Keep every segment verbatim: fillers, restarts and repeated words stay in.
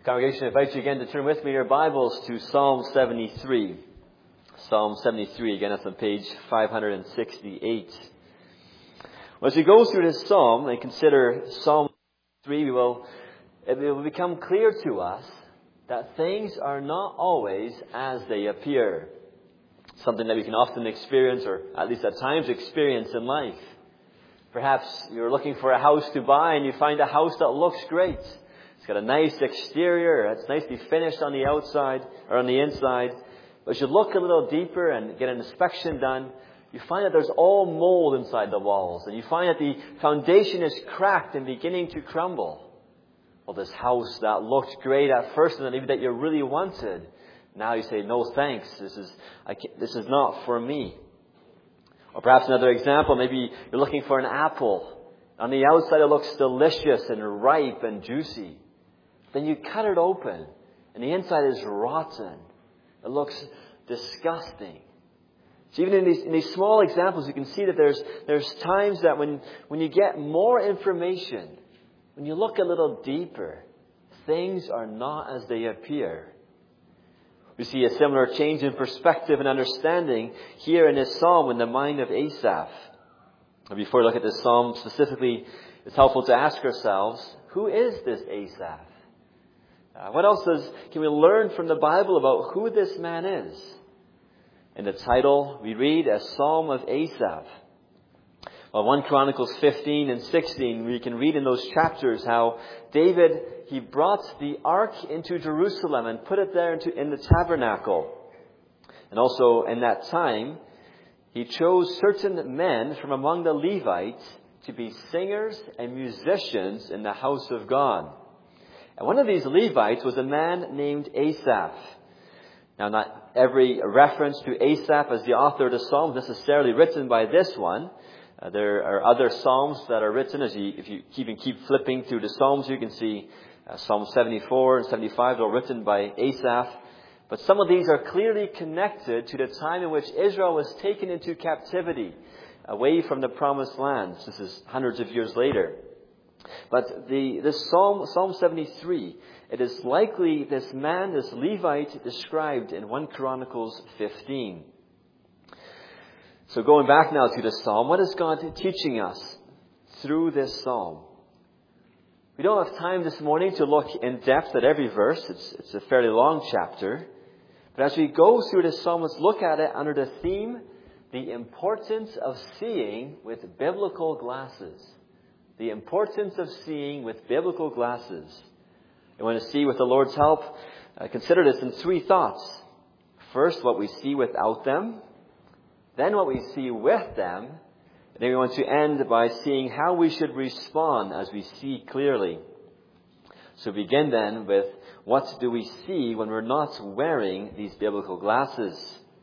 Congregation, I invite you again to turn with me in your Bibles to Psalm seventy-three. Psalm seventy-three, again, that's on page five hundred sixty-eight. Well, as we go through this psalm and consider Psalm three, we will, it will become clear to us that things are not always as they appear. Something that we can often experience, or at least at times experience in life. Perhaps you're looking for a house to buy and you find a house that looks great. It's got a nice exterior, it's nicely finished on the outside or on the inside. But as you look a little deeper and get an inspection done, you find that there's all mold inside the walls. And you find that the foundation is cracked and beginning to crumble. Well, this house that looked great at first and even that you really wanted, now you say, no thanks, this is, I can't, this is not for me. Or perhaps another example, maybe you're looking for an apple. On the outside it looks delicious and ripe and juicy. Then you cut it open and the inside is rotten. It looks disgusting. So even in these, in these small examples, you can see that there's, there's times that when, when you get more information, when you look a little deeper, things are not as they appear. We see a similar change in perspective and understanding here in this psalm in the mind of Asaph. And before we look at this psalm specifically, it's helpful to ask ourselves, who is this Asaph? Uh, what else does, can we learn from the Bible about who this man is? In the title, we read a Psalm of Asaph. Well, First Chronicles fifteen and sixteen, we can read in those chapters how David, he brought the ark into Jerusalem and put it there into, in the tabernacle. And also in that time, he chose certain men from among the Levites to be singers and musicians in the house of God. And one of these Levites was a man named Asaph. Now, not every reference to Asaph as the author of the Psalms necessarily written by this one. Uh, there are other Psalms that are written. As you, if you even keep flipping through the Psalms, you can see uh, Psalm seventy-four and seventy-five are written by Asaph. But some of these are clearly connected to the time in which Israel was taken into captivity, away from the promised land. This is hundreds of years later. But the this Psalm, Psalm seventy-three, it is likely this man, this Levite, described in First Chronicles fifteen. So going back now to this Psalm, what is God teaching us through this Psalm? We don't have time this morning to look in depth at every verse. It's, it's a fairly long chapter. But as we go through this Psalm, let's look at it under the theme, the importance of seeing with biblical glasses. The importance of seeing with biblical glasses. You want to see with the Lord's help? Uh, consider this in three thoughts. First, what we see without them. Then what we see with them. And then we want to end by seeing how we should respond as we see clearly. So begin then with what do we see when we're not wearing these biblical glasses.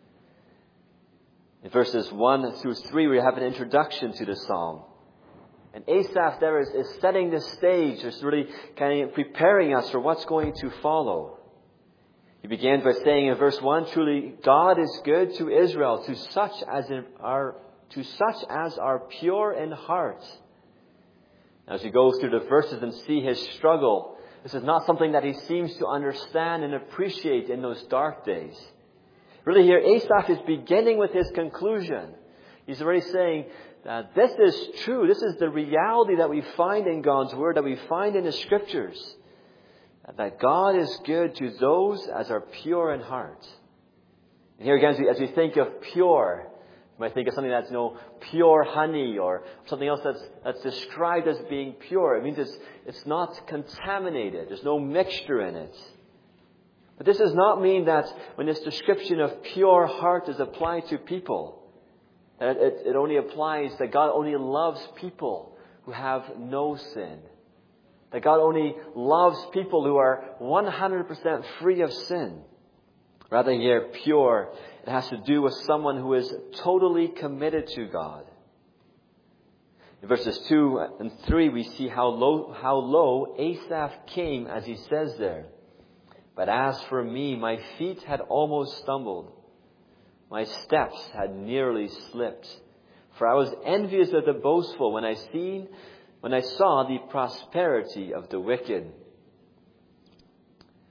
In verses one through three, we have an introduction to the Psalm. And Asaph there is, is setting the stage, is really kind of preparing us for what's going to follow. He begins by saying in verse one, truly God is good to Israel, to such as are to such as are pure in heart. As you go through the verses and see his struggle, this is not something that he seems to understand and appreciate in those dark days. Really here, Asaph is beginning with his conclusion. He's already saying, Uh, this is true. This is the reality that we find in God's Word, that we find in the Scriptures. That God is good to those as are pure in heart. And here again, as we, as we think of pure, you might think of something that's, you know, pure honey or something else that's, that's described as being pure. It means it's, it's not contaminated. There's no mixture in it. But this does not mean that when this description of pure heart is applied to people, that it, it only applies that God only loves people who have no sin. That God only loves people who are one hundred percent free of sin. Rather here, pure, it has to do with someone who is totally committed to God. In verses two and three, we see how low, how low Asaph came, as he says there. But as for me, my feet had almost stumbled. My steps had nearly slipped. For I was envious of the boastful when I seen When I saw the prosperity of the wicked.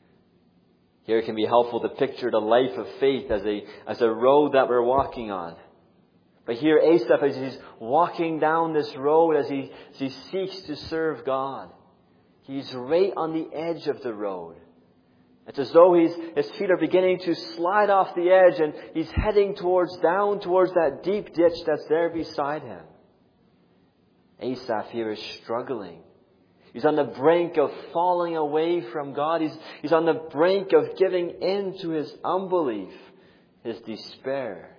Here it can be helpful to picture the life of faith as a, as a road that we're walking on. But here Asaph, as he's walking down this road, as he, as he seeks to serve God, he's right on the edge of the road. It's as though he's, his feet are beginning to slide off the edge and he's heading towards, down towards that deep ditch that's there beside him. Asaph here is struggling. He's on the brink of falling away from God. He's, he's on the brink of giving in to his unbelief, his despair.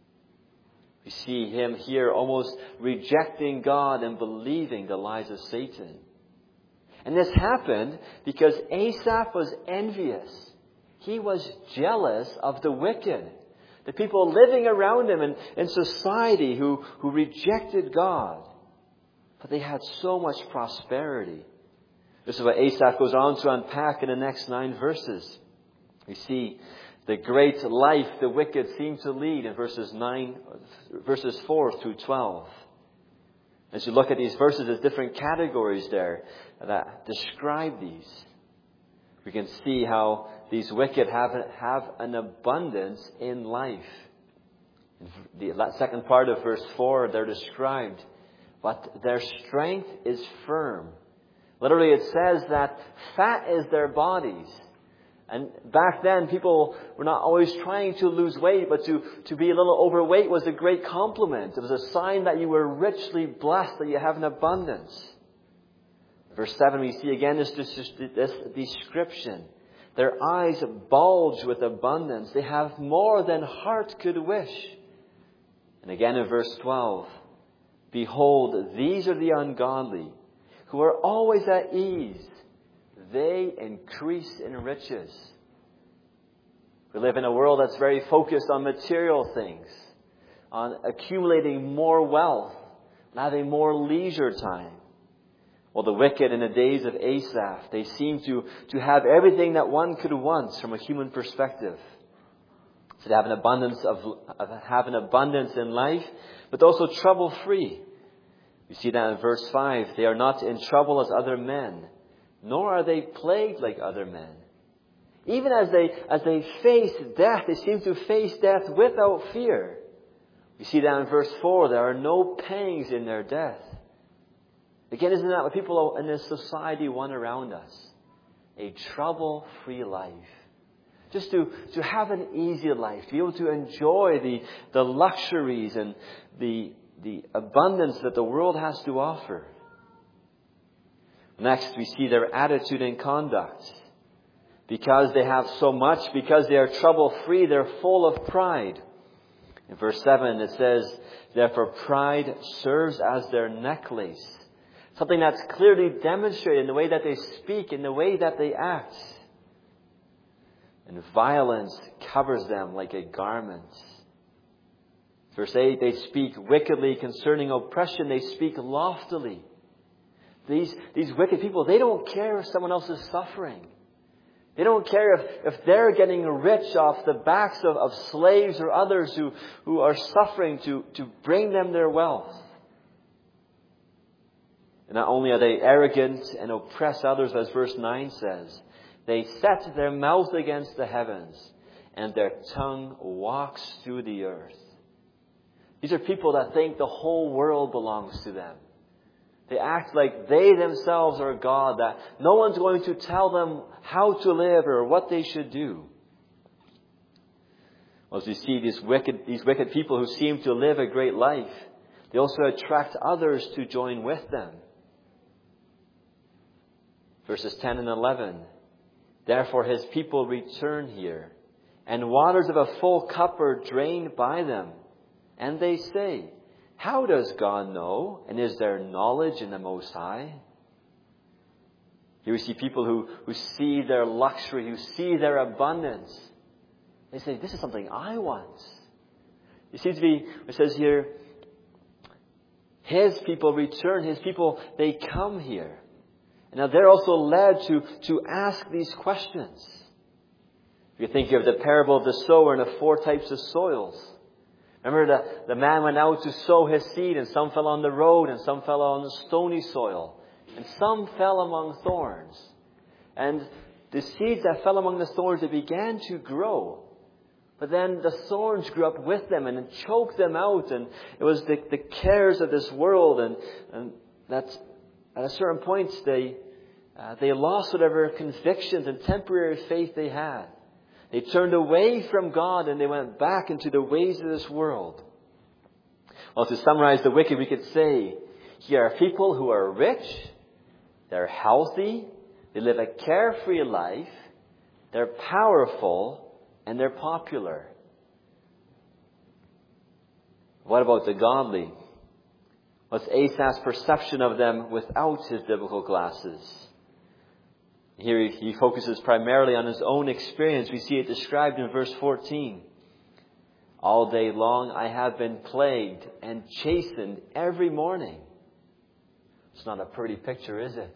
We see him here almost rejecting God and believing the lies of Satan. And this happened because Asaph was envious. He was jealous of the wicked. The people living around him in, in society who, who rejected God. But they had so much prosperity. This is what Asaph goes on to unpack in the next nine verses. We see the great life the wicked seem to lead in verses nine, verses four through twelve. As you look at these verses, there's different categories there that describe these. We can see how these wicked have, have an abundance in life. In the second part of verse four, they're described. But their strength is firm. Literally, it says that fat is their bodies. And back then, people were not always trying to lose weight, but to, to be a little overweight was a great compliment. It was a sign that you were richly blessed, that you have an abundance. Verse seven, we see again this, this, this description. Their eyes bulge with abundance. They have more than heart could wish. And again in verse twelve, behold, these are the ungodly, who are always at ease. They increase in riches. We live in a world that's very focused on material things, on accumulating more wealth, and having more leisure time. Well, the wicked in the days of Asaph, they seem to, to have everything that one could want from a human perspective. So they have an abundance of, of have an abundance in life, but also trouble-free. You see that in verse five. They are not in trouble as other men, nor are they plagued like other men. Even as they, as they face death, they seem to face death without fear. You see that in verse four. There are no pangs in their death. Again, isn't that what people in this society want around us? A trouble-free life. Just to, to have an easy life. To be able to enjoy the, the luxuries and the, the abundance that the world has to offer. Next, we see their attitude and conduct. Because they have so much, because they are trouble-free, they're full of pride. In verse seven, it says, therefore pride serves as their necklace. Something that's clearly demonstrated in the way that they speak, in the way that they act. And violence covers them like a garment. Verse eight, they speak wickedly concerning oppression. They speak loftily. These, these wicked people, they don't care if someone else is suffering. They don't care if, if they're getting rich off the backs of, of slaves or others who, who are suffering to, to bring them their wealth. And not only are they arrogant and oppress others, as verse nine says, they set their mouth against the heavens, and their tongue walks through the earth. These are people that think the whole world belongs to them. They act like they themselves are God, that no one's going to tell them how to live or what they should do. Well, as we see these wicked, these wicked people who seem to live a great life, they also attract others to join with them. Verses ten and eleven. Therefore his people return here, and waters of a full cup are drained by them. And they say, how does God know? And is there knowledge in the Most High? Here we see people who, who see their luxury, who see their abundance. They say, this is something I want. It seems to be, it says here, his people return, his people, they come here. And now they're also led to, to ask these questions. If you think of the parable of the sower and the four types of soils. Remember the, the man went out to sow his seed, and some fell on the road, and some fell on the stony soil, and some fell among thorns. And the seeds that fell among the thorns, they began to grow. But then the thorns grew up with them and choked them out. And it was the, the cares of this world. And, and that's, at a certain point, they, uh, they lost whatever convictions and temporary faith they had. They turned away from God and they went back into the ways of this world. Well, to summarize the wicked, we could say, here are people who are rich, they're healthy, they live a carefree life, they're powerful, and they're popular. What about the godly? What's Asaph's perception of them without his biblical glasses? Here he focuses primarily on his own experience. We see it described in verse fourteen. All day long I have been plagued and chastened every morning. It's not a pretty picture, is it?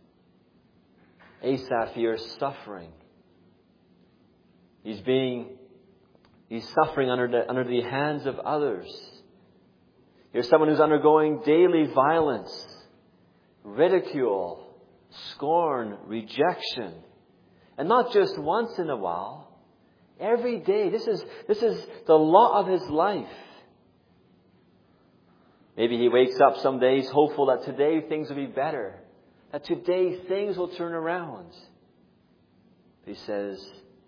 Asaph here is suffering. He's being, he's suffering under the, under the hands of others. Here's someone who's undergoing daily violence, ridicule, scorn, rejection. And not just once in a while. Every day. This is, this is the lot of his life. Maybe he wakes up some days hopeful that today things will be better. That today things will turn around. He says,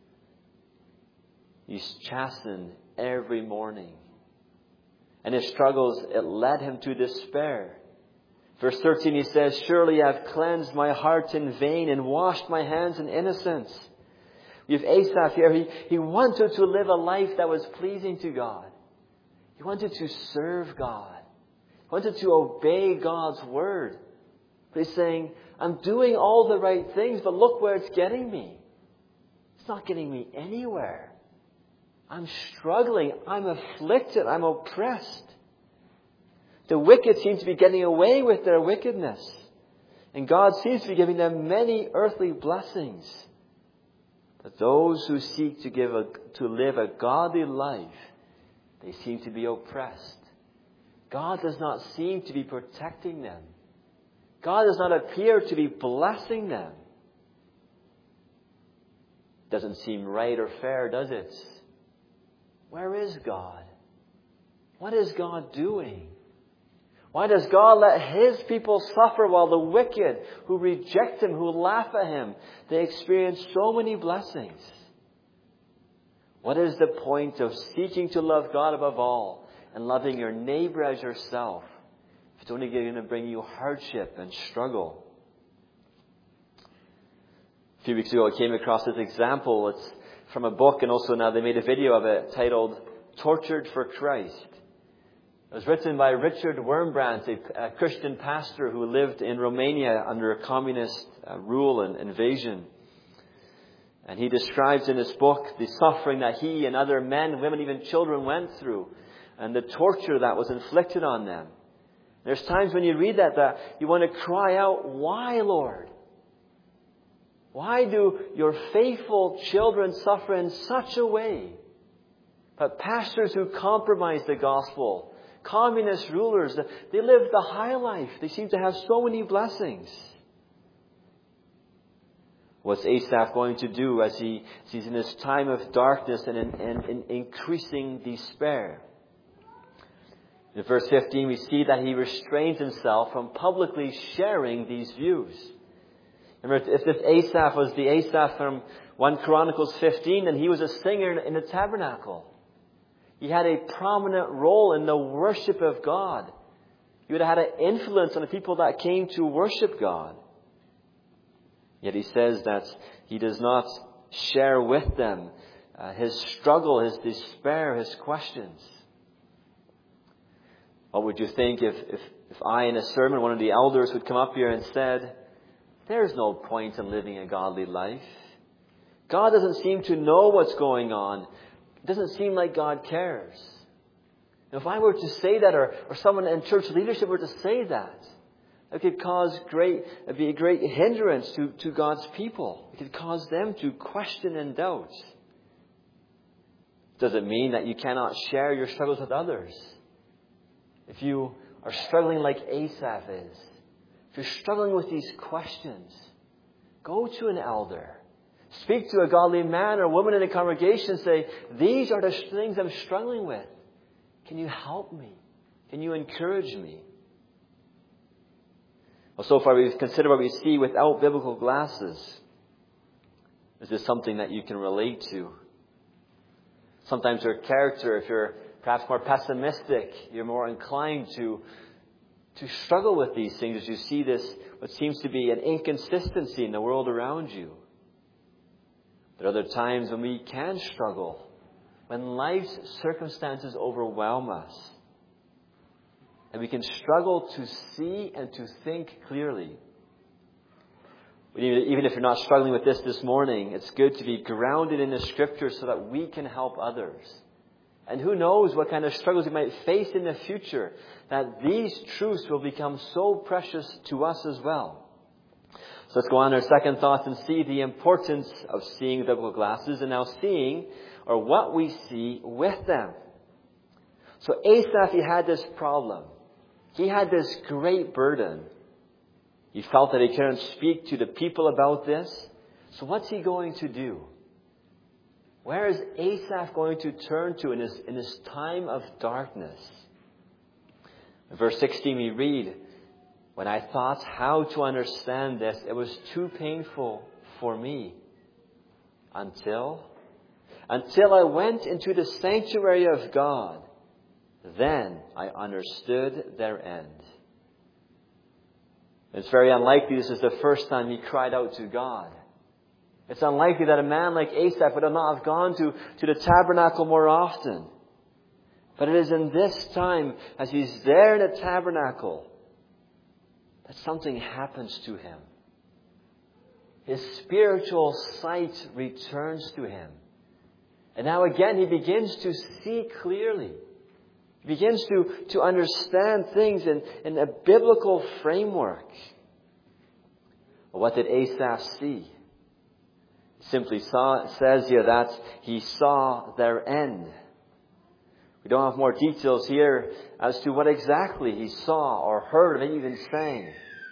he's chastened every morning. And his struggles, it led him to despair. Verse thirteen, he says, surely I have cleansed my heart in vain and washed my hands in innocence. We have Asaph here. He, he wanted to live a life that was pleasing to God. He wanted to serve God. He wanted to obey God's word. But he's saying, I'm doing all the right things, but look where it's getting me. It's not getting me anywhere. I'm struggling. I'm afflicted. I'm oppressed. The wicked seem to be getting away with their wickedness. And God seems to be giving them many earthly blessings. But those who seek to give a, to live a godly life, they seem to be oppressed. God does not seem to be protecting them. God does not appear to be blessing them. Doesn't seem right or fair, does it? Where is God? What is God doing? Why does God let His people suffer while the wicked who reject Him, who laugh at Him, they experience so many blessings? What is the point of seeking to love God above all and loving your neighbor as yourself if it's only going to bring you hardship and struggle? A few weeks ago I came across this example. It's from a book, and also now they made a video of it titled Tortured for Christ. It was written by Richard Wurmbrandt, a, a Christian pastor who lived in Romania under a communist uh, rule and invasion. And he describes in his book the suffering that he and other men, women, even children went through, and the torture that was inflicted on them. There's times when you read that, that you want to cry out, why, Lord? Why do your faithful children suffer in such a way? But pastors who compromise the gospel, communist rulers, they live the high life. They seem to have so many blessings. What's Asaph going to do as he, as he's in this time of darkness and in, in, in increasing despair? In verse fifteen, we see that he restrains himself from publicly sharing these views. Remember, if this Asaph was the Asaph from First Chronicles fifteen, then he was a singer in the tabernacle. He had a prominent role in the worship of God. He would have had an influence on the people that came to worship God. Yet he says that he does not share with them uh, his struggle, his despair, his questions. What would you think if, if, if I in a sermon, one of the elders would come up here and said, there's no point in living a godly life. God doesn't seem to know what's going on. It doesn't seem like God cares. Now, if I were to say that, or, or someone in church leadership were to say that, it could cause great, it'd be a great hindrance to, to God's people. It could cause them to question and doubt. Does it mean that you cannot share your struggles with others? If you are struggling like Asaph is, if you're struggling with these questions, go to an elder. Speak to a godly man or woman in the congregation and say, these are the things I'm struggling with. Can you help me? Can you encourage me? Well, so far we've considered what we see without biblical glasses. Is this something that you can relate to? Sometimes your character, if you're perhaps more pessimistic, you're more inclined to, to struggle with these things as you see this, what seems to be an inconsistency in the world around you. There are other times when we can struggle, when life's circumstances overwhelm us. And we can struggle to see and to think clearly. Even if you're not struggling with this this morning, it's good to be grounded in the Scriptures so that we can help others. And who knows what kind of struggles we might face in the future, that these truths will become so precious to us as well. So let's go on to our second thoughts and see the importance of seeing with biblical glasses, and now seeing, or what we see with them. So Asaph, he had this problem. He had this great burden. He felt that he couldn't speak to the people about this. So what's he going to do? Where is Asaph going to turn to in this, in this time of darkness? In verse sixteen we read, when I thought how to understand this, it was too painful for me. Until, until I went into the sanctuary of God, then I understood their end. It's very unlikely this is the first time he cried out to God. It's unlikely that a man like Asaph would not have gone to, to the tabernacle more often. But it is in this time, as he's there in the tabernacle, that something happens to him. His spiritual sight returns to him. And now again he begins to see clearly. He begins to, to understand things in, in a biblical framework. Well, what did Asaph see? It simply saw, says here that he saw their end. We don't have more details here as to what exactly he saw or heard or even sang.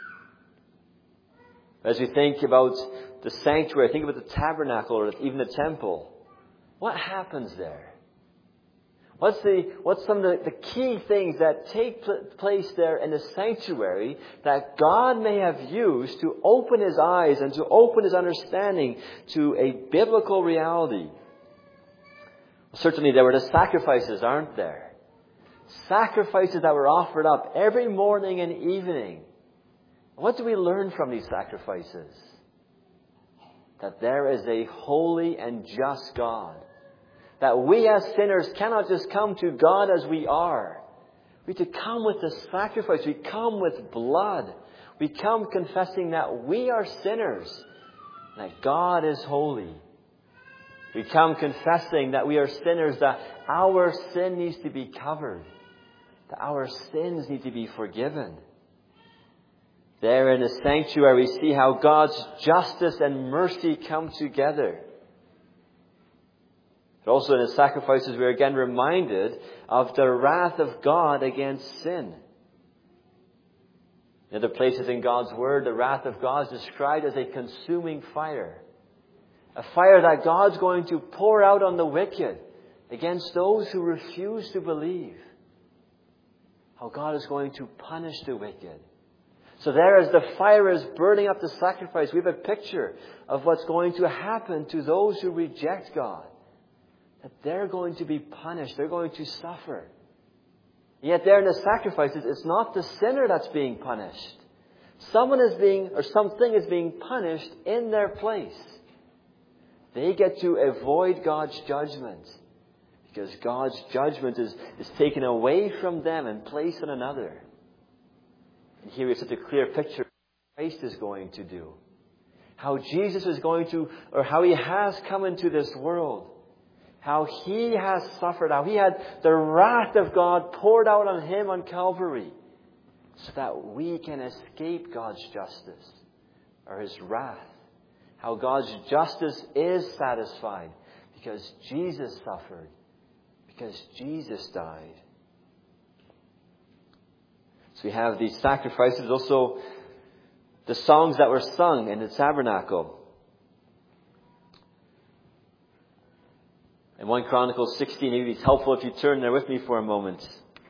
As we think about the sanctuary, think about the tabernacle or even the temple, what happens there? What's the what's some of the, the key things that take pl- place there in the sanctuary that God may have used to open his eyes and to open his understanding to a biblical reality? Certainly there were the sacrifices, aren't there? Sacrifices that were offered up every morning and evening. What do we learn from these sacrifices? That there is a holy and just God. That we as sinners cannot just come to God as we are. We have to come with the sacrifice. We come with blood. We come confessing that we are sinners. That God is holy. We come confessing that we are sinners. That our sin needs to be covered. That our sins need to be forgiven. There in the sanctuary we see how God's justice and mercy come together. But also in the sacrifices we are again reminded of the wrath of God against sin. In other places in God's Word, the wrath of God is described as a consuming fire. A fire that God's going to pour out on the wicked against those who refuse to believe. How God is going to punish the wicked. So there, as the fire is burning up the sacrifice, we have a picture of what's going to happen to those who reject God. That they're going to be punished. They're going to suffer. Yet there in the sacrifices, it's not the sinner that's being punished. Someone is being, or something is being punished in their place. They get to avoid God's judgment. Because God's judgment is, is taken away from them and placed on another. And here we have such a clear picture of what Christ is going to do. How Jesus is going to, or how He has come into this world. How He has suffered, how He had the wrath of God poured out on Him on Calvary. So that we can escape God's justice, or His wrath. How God's justice is satisfied because Jesus suffered, because Jesus died. So we have these sacrifices, also the songs that were sung in the tabernacle. In First Chronicles sixteen, maybe it's helpful if you turn there with me for a moment.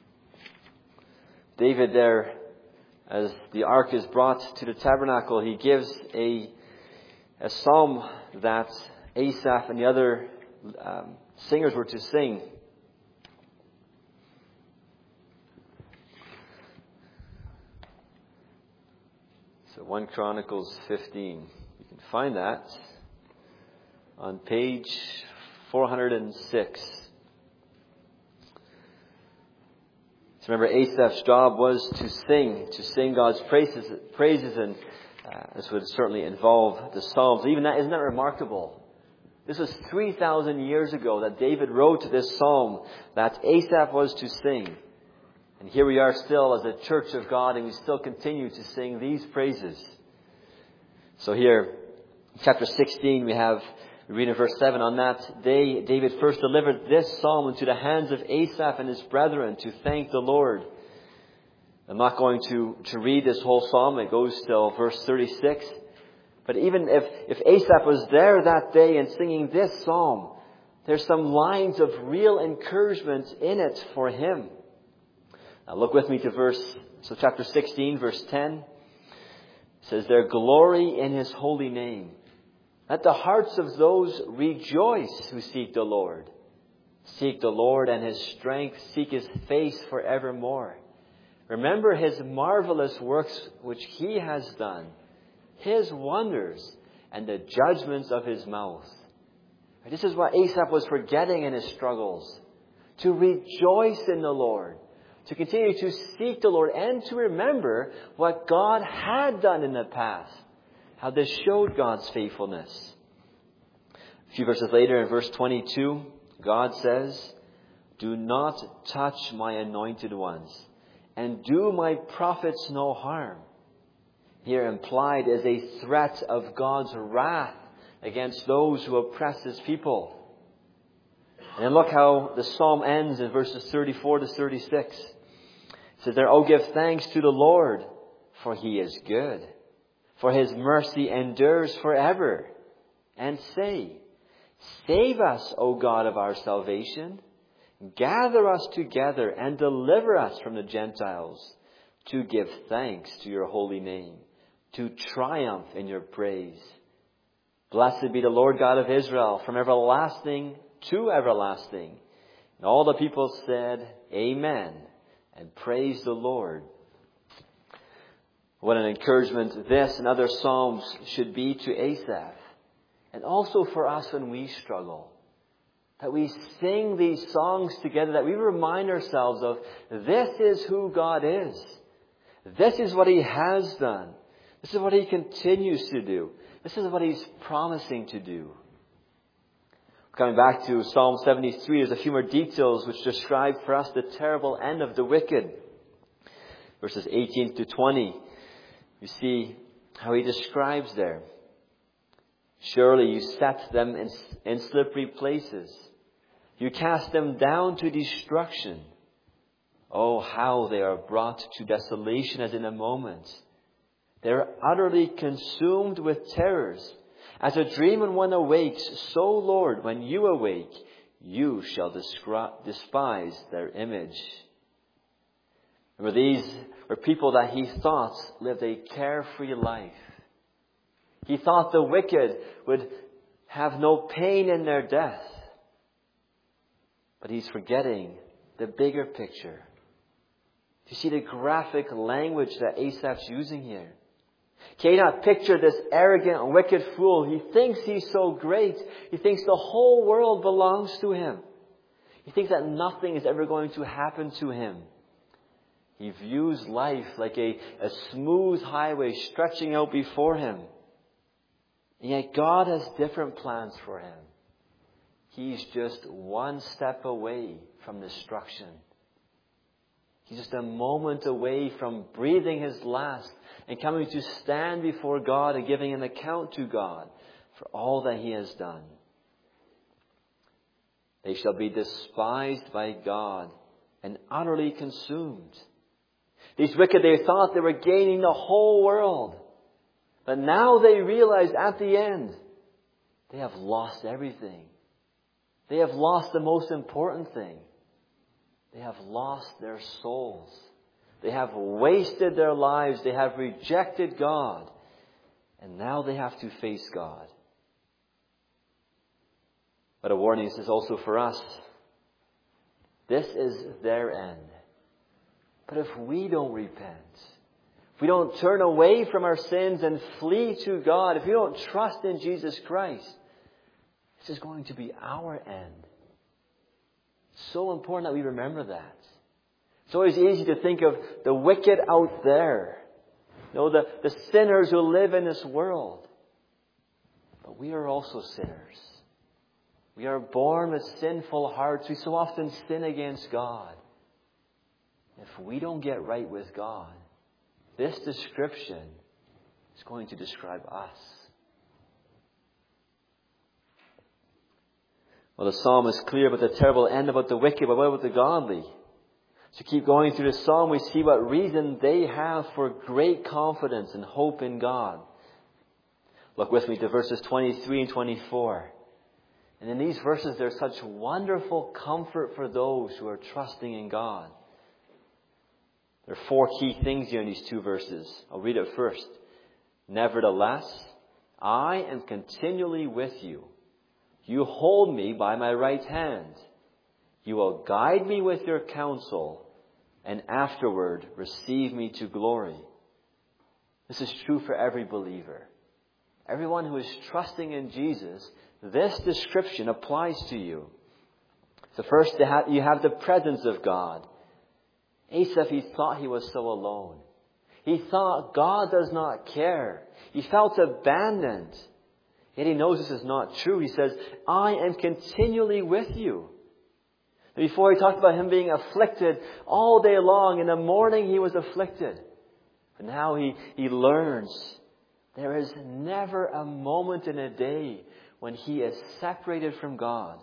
David there, as the ark is brought to the tabernacle, he gives a, a psalm that Asaph and the other um, singers were to sing. So First Chronicles fifteen. You can find that on page four hundred six. So remember, Asaph's job was to sing, to sing God's praises, praises and uh, this would certainly involve the Psalms. Even that, isn't that remarkable? This was three thousand years ago that David wrote this psalm that Asaph was to sing. And here we are still as a church of God, and we still continue to sing these praises. So here, chapter sixteen, we have, we read in verse seven, on that day David first delivered this psalm into the hands of Asaph and his brethren to thank the Lord. I'm not going to, to read this whole psalm. It goes till verse thirty-six. But even if, if Asaph was there that day and singing this psalm, there's some lines of real encouragement in it for him. Now look with me to verse, so chapter sixteen, verse ten. It says, "Their glory in his holy name. Let the hearts of those rejoice who seek the Lord. Seek the Lord and his strength. Seek his face forevermore. Remember his marvelous works which he has done, his wonders and the judgments of his mouth." This is what Asaph was forgetting in his struggles. To rejoice in the Lord. To continue to seek the Lord and to remember what God had done in the past. How this showed God's faithfulness. A few verses later in verse twenty-two, God says, "Do not touch my anointed ones, and do my prophets no harm." Here implied is a threat of God's wrath against those who oppress his people. And then look how the psalm ends in verses thirty-four to thirty-six. It says there, "Oh, give thanks to the Lord, for he is good. For his mercy endures forever. And say, save us, O God of our salvation. Gather us together and deliver us from the Gentiles, to give thanks to your holy name, to triumph in your praise. Blessed be the Lord God of Israel, from everlasting to everlasting." And all the people said, "Amen," and praised the Lord. What an encouragement this and other psalms should be to Asaph. And also for us when we struggle. That we sing these songs together, that we remind ourselves of this is who God is. This is what he has done. This is what he continues to do. This is what he's promising to do. Coming back to Psalm seventy-three, there's a few more details which describe for us the terrible end of the wicked. Verses eighteen to twenty. You see how he describes there. "Surely you set them in, in slippery places. You cast them down to destruction. Oh, how they are brought to desolation as in a moment. They are utterly consumed with terrors. As a dream when one awakes, so, Lord, when you awake, you shall descri- despise their image." Remember, these were people that he thought lived a carefree life. He thought the wicked would have no pain in their death. But he's forgetting the bigger picture. You see the graphic language that Asaph's using here. Can you not picture this arrogant and wicked fool? He thinks he's so great. He thinks the whole world belongs to him. He thinks that nothing is ever going to happen to him. He views life like a, a smooth highway stretching out before him. And yet God has different plans for him. He's just one step away from destruction. He's just a moment away from breathing his last and coming to stand before God and giving an account to God for all that he has done. They shall be despised by God and utterly consumed. These wicked, they thought they were gaining the whole world. But now they realize at the end, they have lost everything. They have lost the most important thing. They have lost their souls. They have wasted their lives. They have rejected God. And now they have to face God. But a warning is also for us. This is their end. But if we don't repent, if we don't turn away from our sins and flee to God, if we don't trust in Jesus Christ, this is going to be our end. It's so important that we remember that. It's always easy to think of the wicked out there. You know, the, the sinners who live in this world. But we are also sinners. We are born with sinful hearts. We so often sin against God. If we don't get right with God, this description is going to describe us. Well, the psalm is clear about the terrible end about the wicked, but what about the godly? So keep going through the psalm, we see what reason they have for great confidence and hope in God. Look with me to verses twenty-three and twenty-four. And in these verses, there's such wonderful comfort for those who are trusting in God. There are four key things here in these two verses. I'll read it first. Nevertheless, I am continually with you. You hold me by my right hand. You will guide me with your counsel, and afterward receive me to glory. This is true for every believer. Everyone who is trusting in Jesus, this description applies to you. So first, you have the presence of God. Asaph, he thought he was so alone. He thought God does not care. He felt abandoned. Yet he knows this is not true. He says, I am continually with you. Before he talked about him being afflicted all day long. In the morning he was afflicted. But now he, he learns there is never a moment in a day when he is separated from God.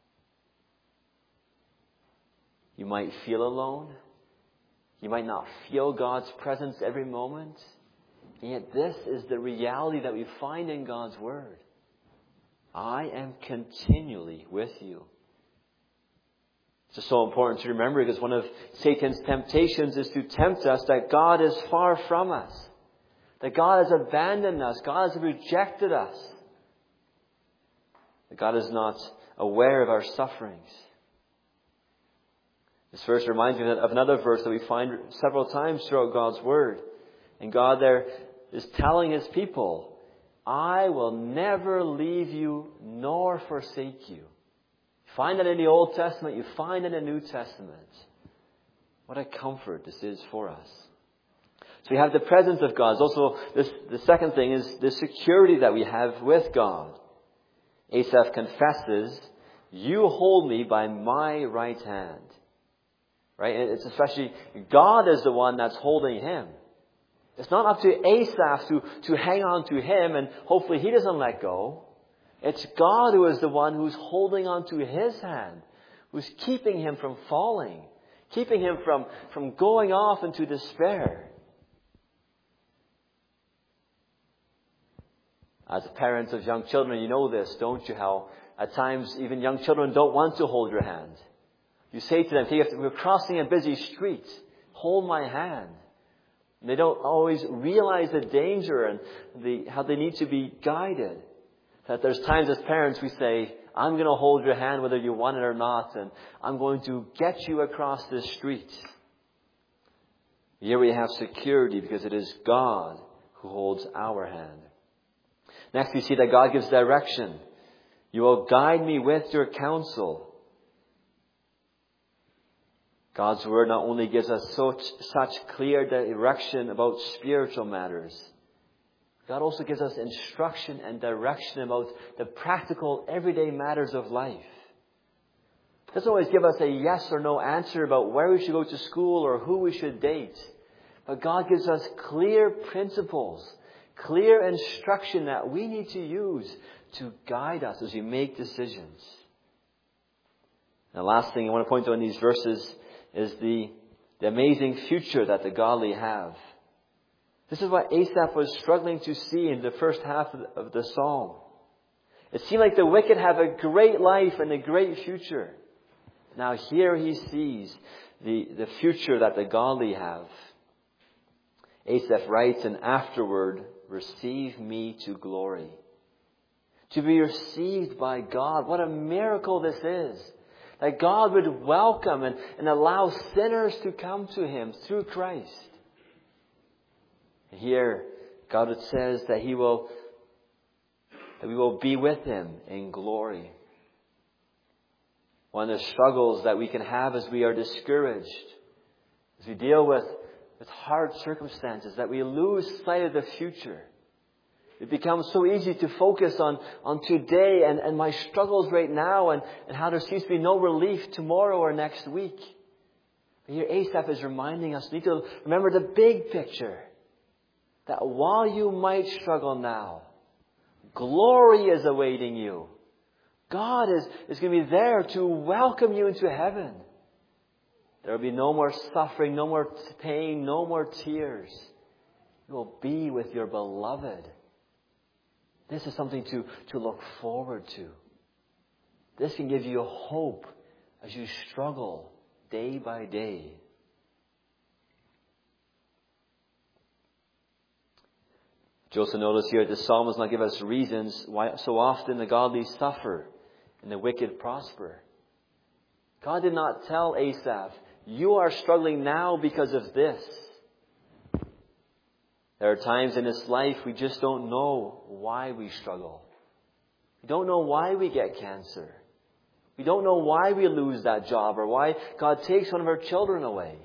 You might feel alone. You might not feel God's presence every moment. And yet this is the reality that we find in God's Word. I am continually with you. It's just so important to remember, because one of Satan's temptations is to tempt us that God is far from us. That God has abandoned us. God has rejected us. That God is not aware of our sufferings. This verse reminds me of another verse that we find several times throughout God's Word. And God there is telling His people, I will never leave you nor forsake you. You find that in the Old Testament. You find it in the New Testament. What a comfort this is for us. So we have the presence of God. Also, this, the second thing is the security that we have with God. Asaph confesses, you hold me by my right hand. Right? It's especially God is the one that's holding him. It's not up to Asaph to, to hang on to him and hopefully he doesn't let go. It's God who is the one who's holding on to his hand, who's keeping him from falling, keeping him from, from going off into despair. As parents of young children, you know this, don't you? How at times even young children don't want to hold your hand. You say to them, if we're crossing a busy street, hold my hand. And they don't always realize the danger and the, how they need to be guided. That there's times as parents we say, I'm going to hold your hand whether you want it or not, and I'm going to get you across this street. Here we have security because it is God who holds our hand. Next we see that God gives direction. You will guide me with your counsel. God's Word not only gives us such, such clear direction about spiritual matters, God also gives us instruction and direction about the practical, everyday matters of life. It doesn't always give us a yes or no answer about where we should go to school or who we should date. But God gives us clear principles, clear instruction that we need to use to guide us as we make decisions. And the last thing I want to point out in these verses is the, the amazing future that the godly have. This is what Asaph was struggling to see in the first half of the, of the psalm. It seemed like the wicked have a great life and a great future. Now here he sees the, the future that the godly have. Asaph writes, and afterward, receive me to glory. To be received by God. What a miracle this is. That God would welcome and, and allow sinners to come to Him through Christ. Here, God says that He will, that we will be with Him in glory. One of the struggles that we can have as we are discouraged, as we deal with, with hard circumstances, that we lose sight of the future. It becomes so easy to focus on, on today and, and my struggles right now and, and how there seems to be no relief tomorrow or next week. But here Asaph is reminding us, we need to remember the big picture. That while you might struggle now, glory is awaiting you. God is, is going to be there to welcome you into heaven. There will be no more suffering, no more pain, no more tears. You will be with your beloved. This is something to, to look forward to. This can give you hope as you struggle day by day. Joseph notice here the psalmist not give us reasons why so often the godly suffer and the wicked prosper. God did not tell Asaph, you are struggling now because of this. There are times in this life we just don't know why we struggle. We don't know why we get cancer. We don't know why we lose that job or why God takes one of our children away.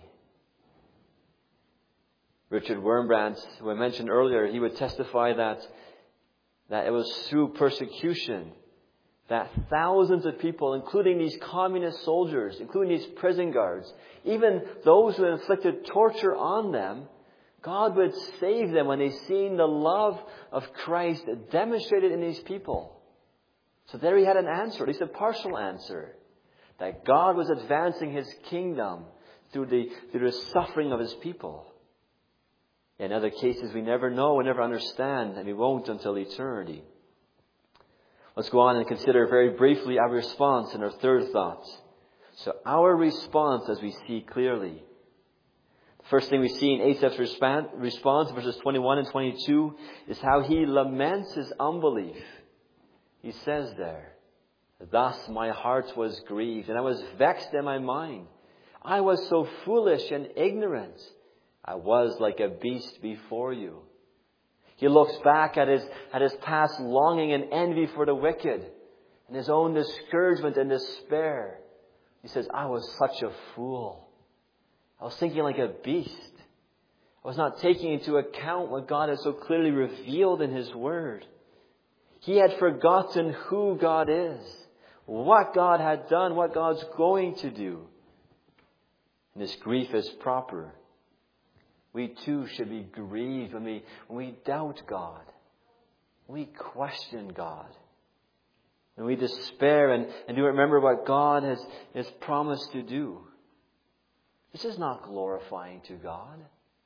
Richard Wurmbrand, who I mentioned earlier, he would testify that, that it was through persecution that thousands of people, including these communist soldiers, including these prison guards, even those who inflicted torture on them, God would save them when they seen the love of Christ demonstrated in these people. So there he had an answer, at least a partial answer, that God was advancing His kingdom through the, through the suffering of His people. In other cases, we never know, we never understand, and we won't until eternity. Let's go on and consider very briefly our response and our third thought. So our response as we see clearly. First thing we see in Asaph's response, verses twenty-one and twenty-two, is how he laments his unbelief. He says there, thus my heart was grieved, and I was vexed in my mind. I was so foolish and ignorant. I was like a beast before you. He looks back at his, at his past longing and envy for the wicked, and his own discouragement and despair. He says, I was such a fool. I was thinking like a beast. I was not taking into account what God has so clearly revealed in His Word. He had forgotten who God is, what God had done, what God's going to do. And this grief is proper. We too should be grieved when we, when we doubt God, when we question God, when we despair and, and do remember what God has, has promised to do. This is not glorifying to God.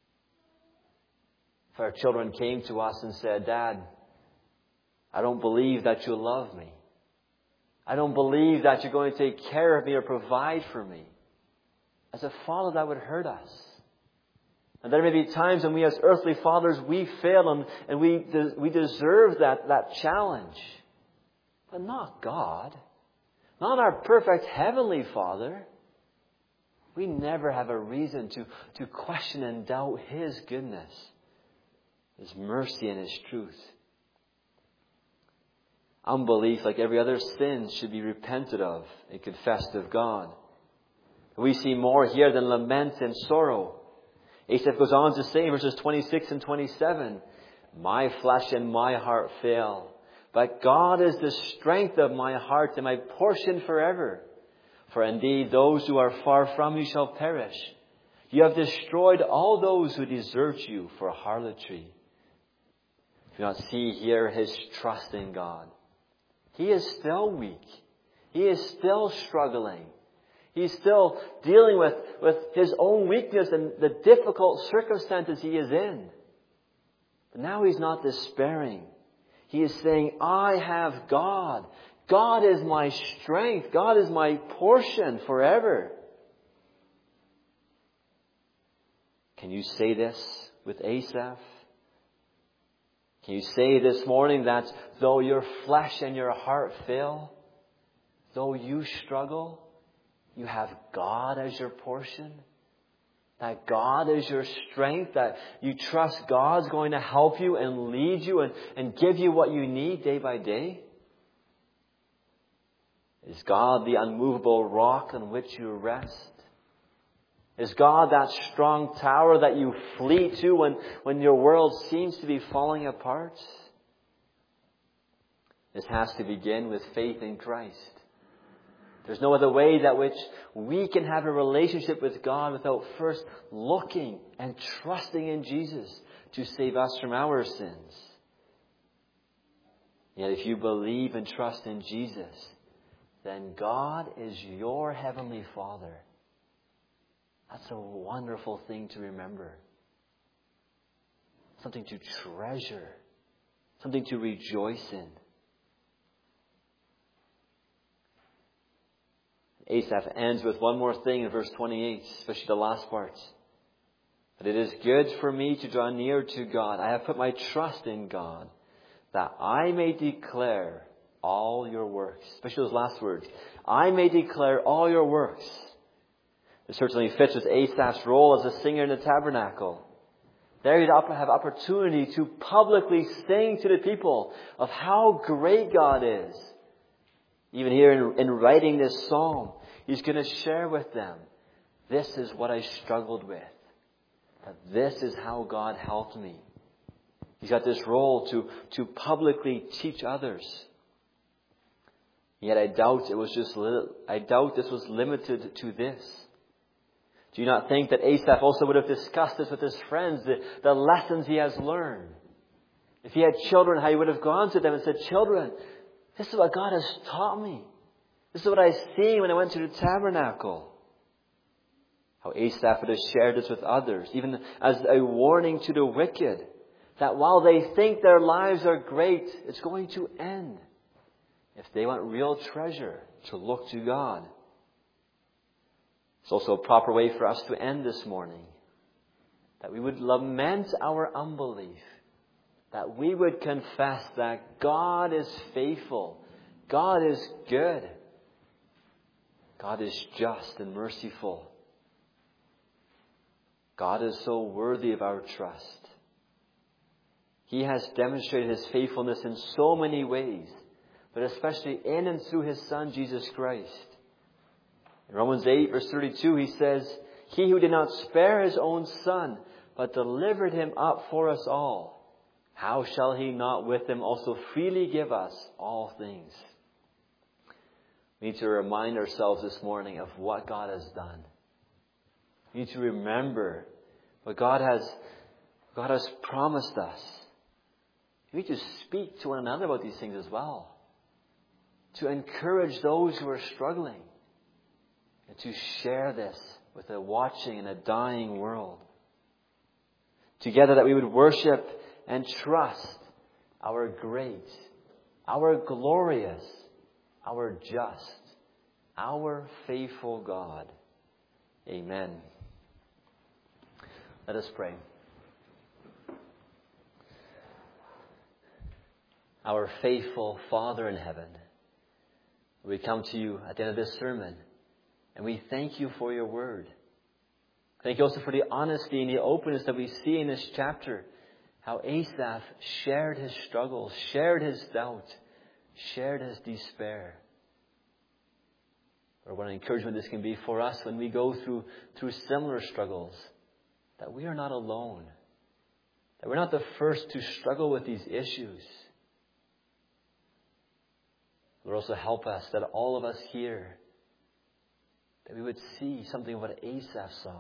If our children came to us and said, Dad, I don't believe that you love me. I don't believe that you're going to take care of me or provide for me. As a father, that would hurt us. And there may be times when we as earthly fathers, we fail and, and we, de- we deserve that, that challenge. But not God. Not our perfect heavenly Father. We never have a reason to, to question and doubt His goodness, His mercy and His truth. Unbelief, like every other sin, should be repented of and confessed of God. We see more here than lament and sorrow. Asaph goes on to say in verses twenty-six and twenty-seven, my flesh and my heart fail, but God is the strength of my heart and my portion forever. For indeed, those who are far from you shall perish. You have destroyed all those who desert you for harlotry. Do not see here his trust in God. He is still weak. He is still struggling. He's still dealing with, with his own weakness and the difficult circumstances he is in. But now he's not despairing. He is saying, I have God. God is my strength. God is my portion forever. Can you say this with Asaph? Can you say this morning that though your flesh and your heart fail, though you struggle, you have God as your portion? That God is your strength, that you trust God's going to help you and lead you and, and give you what you need day by day? Is God the unmovable rock on which you rest? Is God that strong tower that you flee to when, when your world seems to be falling apart? This has to begin with faith in Christ. There's no other way that which we can have a relationship with God without first looking and trusting in Jesus to save us from our sins. Yet if you believe and trust in Jesus, then God is your Heavenly Father. That's a wonderful thing to remember. Something to treasure. Something to rejoice in. Asaph ends with one more thing in verse twenty-eight, especially the last part. But it is good for me to draw near to God. I have put my trust in God, that I may declare all your works. Especially those last words. I may declare all your works. This certainly fits with Asaph's role as a singer in the tabernacle. There he'd have opportunity to publicly sing to the people of how great God is. Even here in, in writing this psalm, he's going to share with them, this is what I struggled with. That this is how God helped me. He's got this role to, to publicly teach others. Yet I doubt it was just, I doubt this was limited to this. Do you not think that Asaph also would have discussed this with his friends, the, the lessons he has learned? If he had children, how he would have gone to them and said, children, this is what God has taught me. This is what I seen when I went to the tabernacle. How Asaph would have shared this with others, even as a warning to the wicked, that while they think their lives are great, it's going to end. If they want real treasure, to look to God. It's also a proper way for us to end this morning. That we would lament our unbelief. That we would confess that God is faithful. God is good. God is just and merciful. God is so worthy of our trust. He has demonstrated His faithfulness in so many ways, but especially in and through His Son, Jesus Christ. In Romans eight, verse thirty-two, he says, He who did not spare His own Son, but delivered Him up for us all, how shall He not with Him also freely give us all things? We need to remind ourselves this morning of what God has done. We need to remember what God has, God has promised us. We need to speak to one another about these things as well. To encourage those who are struggling. And to share this with a watching and a dying world. Together that we would worship and trust our great, our glorious, our just, our faithful God. Amen. Let us pray. Our faithful Father in heaven, we come to you at the end of this sermon, and we thank you for your word. Thank you also for the honesty and the openness that we see in this chapter. How Asaph shared his struggles, shared his doubt, shared his despair. Or what an encouragement this can be for us when we go through, through similar struggles. That we are not alone. That we're not the first to struggle with these issues. Lord, also help us that all of us here, that we would see something of what Asaph saw.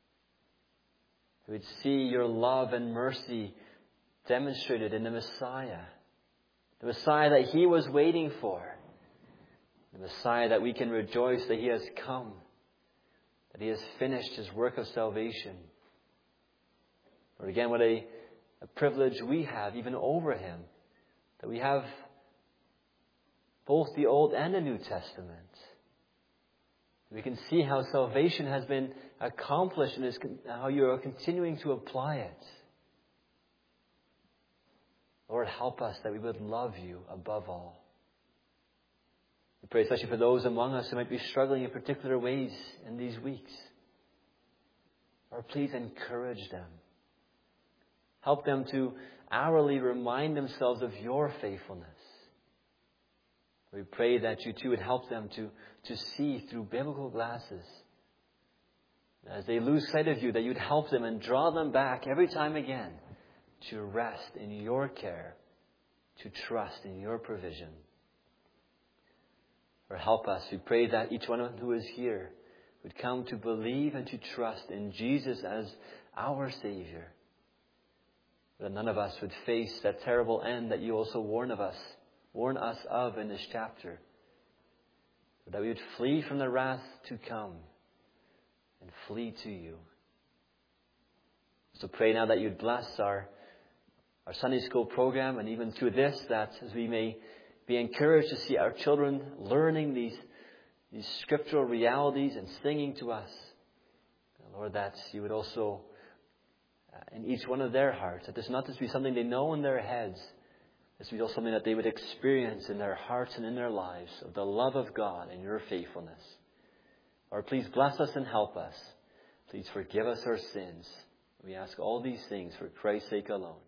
We would see your love and mercy demonstrated in the Messiah. The Messiah that he was waiting for. The Messiah that we can rejoice that he has come. That he has finished his work of salvation. Lord, again, what a, a privilege we have even over him. that we have both the Old and the New Testament. We can see how salvation has been accomplished and is, how you are continuing to apply it. Lord, help us that we would love you above all. We pray especially for those among us who might be struggling in particular ways in these weeks. Lord, please encourage them. Help them to hourly remind themselves of your faithfulness. We pray that you too would help them to, to see through biblical glasses. As they lose sight of you, that you'd help them and draw them back every time again to rest in your care, to trust in your provision. Or help us. We pray that each one who is here would come to believe and to trust in Jesus as our Savior. That none of us would face that terrible end that you also warn of us, warn us of in this chapter. That we would flee from the wrath to come and flee to you. So pray now that you'd bless our, our Sunday school program, and even through this, that as we may be encouraged to see our children learning these, these scriptural realities and singing to us. Lord, that you would also, uh, in each one of their hearts, that this not just be something they know in their heads, this would be also something that they would experience in their hearts and in their lives of the love of God and your faithfulness. Lord, please bless us and help us. Please forgive us our sins. We ask all these things for Christ's sake alone.